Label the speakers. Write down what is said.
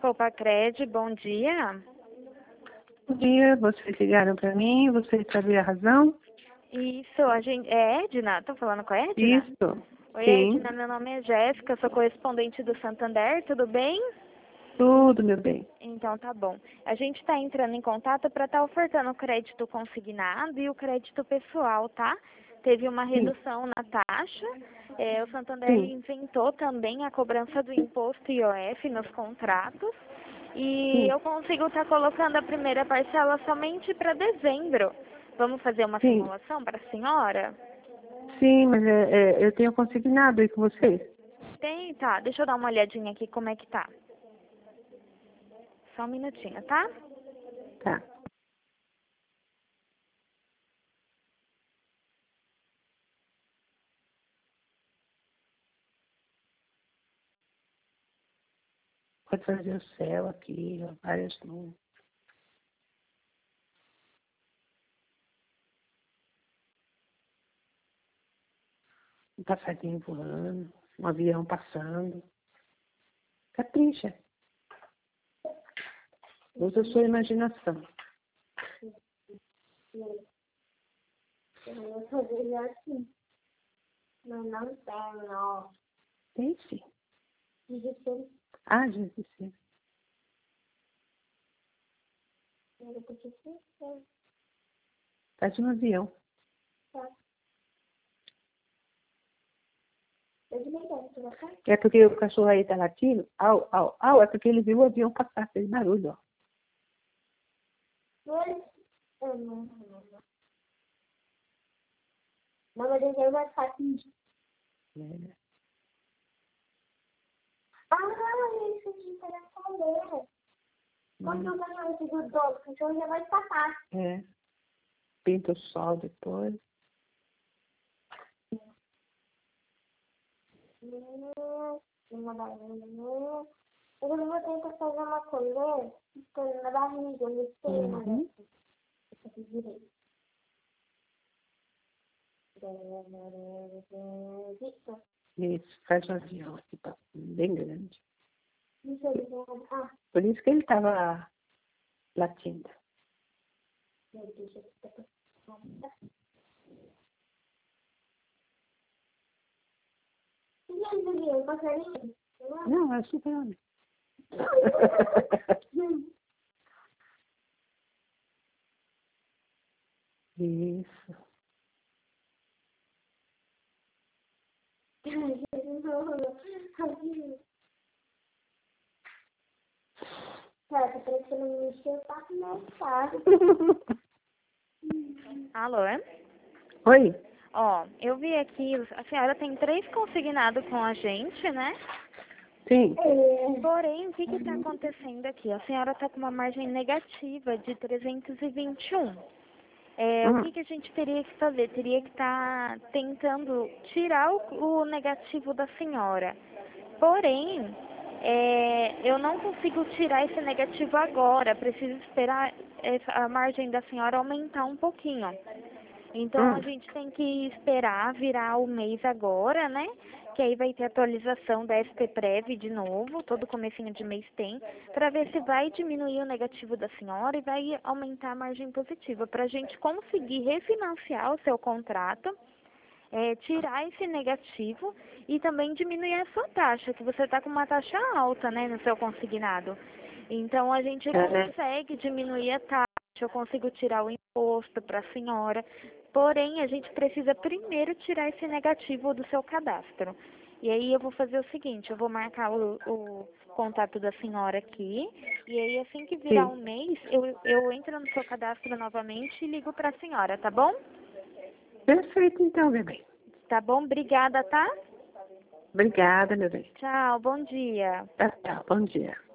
Speaker 1: Copacred, bom dia.
Speaker 2: Bom dia, vocês ligaram para mim, vocês sabiam a razão?
Speaker 1: Isso, a gente... É Edna? Tô falando com a Edna?
Speaker 2: Isso,
Speaker 1: Oi,
Speaker 2: sim.
Speaker 1: Edna, meu nome é Jéssica, sou correspondente do Santander, tudo bem?
Speaker 2: Tudo, meu bem.
Speaker 1: Então tá bom. A gente está entrando em contato para estar ofertando o crédito consignado e o crédito pessoal, tá? Teve uma
Speaker 2: Sim,
Speaker 1: redução na taxa. O Santander
Speaker 2: sim,
Speaker 1: inventou também a cobrança do imposto IOF nos contratos. E
Speaker 2: sim,
Speaker 1: eu consigo estar colocando a primeira parcela somente para dezembro. Vamos fazer uma
Speaker 2: sim.
Speaker 1: simulação para a senhora?
Speaker 2: Sim, mas eu tenho consignado aí com vocês.
Speaker 1: Tem, tá. Deixa eu dar uma olhadinha aqui como é que tá. Só um minutinho, tá?
Speaker 2: Tá. Pode fazer o céu aqui, ó, várias nuvens. Um passarinho voando, um avião passando. Capricha. Usa a sua imaginação.
Speaker 3: Eu vou fazer assim, mas não tenho.
Speaker 2: Tem sim.
Speaker 3: Digital,
Speaker 2: Ah, Jesus. Sim.
Speaker 3: eu vou ter
Speaker 2: Faz um avião.
Speaker 3: tá. Eu desligando, tu vai ficar?
Speaker 2: É porque o cachorro aí tá latindo. Au, au, au. É porque ele viu o avião passar, fez barulho, ó.
Speaker 3: Dois. Não. Não, mas eu mais fácil.
Speaker 2: É.
Speaker 3: Isso de telefone. Quando o cachorro se grudou, o cachorro já vai passar.
Speaker 2: É. Pinta o sol depois.
Speaker 3: Eu vou tentar fazer uma colher na barriga, no espelho, né?
Speaker 2: Uhum.
Speaker 3: Eu fiz direito. Isso.
Speaker 2: Isso, faz um avião aqui, bem grande.
Speaker 3: Deixa eu ver. Ah,
Speaker 2: Por isso que ele estava latindo.
Speaker 3: deixa eu ver. E aí, Juliana, passarinho?
Speaker 2: Não, é super-homem. Isso.
Speaker 3: Cara, tá parecendo um lixo, eu passo mais fácil.
Speaker 1: Alô, é?
Speaker 2: Oi?
Speaker 1: Ó, eu vi aqui, a senhora tem 3 consignados com a gente, né?
Speaker 2: Sim.
Speaker 1: Porém, o que está acontecendo aqui? A senhora está com uma margem negativa de 321. O que a gente teria que fazer? Teria que estar tentando tirar o negativo da senhora. Porém, eu não consigo tirar esse negativo agora. Preciso esperar a margem da senhora aumentar um pouquinho. Então, a gente tem que esperar virar o mês agora, né? Que aí vai ter atualização da SPPrev de novo, todo comecinho de mês tem, para ver se vai diminuir o negativo da senhora e vai aumentar a margem positiva, para a gente conseguir refinanciar o seu contrato, tirar esse negativo e também diminuir a sua taxa, que você está com uma taxa alta, né, no seu consignado. Então, a gente consegue diminuir a taxa, eu consigo tirar o imposto para a senhora, porém, a gente precisa primeiro tirar esse negativo do seu cadastro. E aí eu vou fazer o seguinte, eu vou marcar o contato da senhora aqui, e aí assim que virar
Speaker 2: Sim.
Speaker 1: um mês, eu entro no seu cadastro novamente e ligo para a senhora, tá bom?
Speaker 2: Perfeito, então, meu bem.
Speaker 1: Tá bom? Obrigada, tá?
Speaker 2: Obrigada, meu bem.
Speaker 1: Tchau, bom dia.
Speaker 2: Tá, bom dia.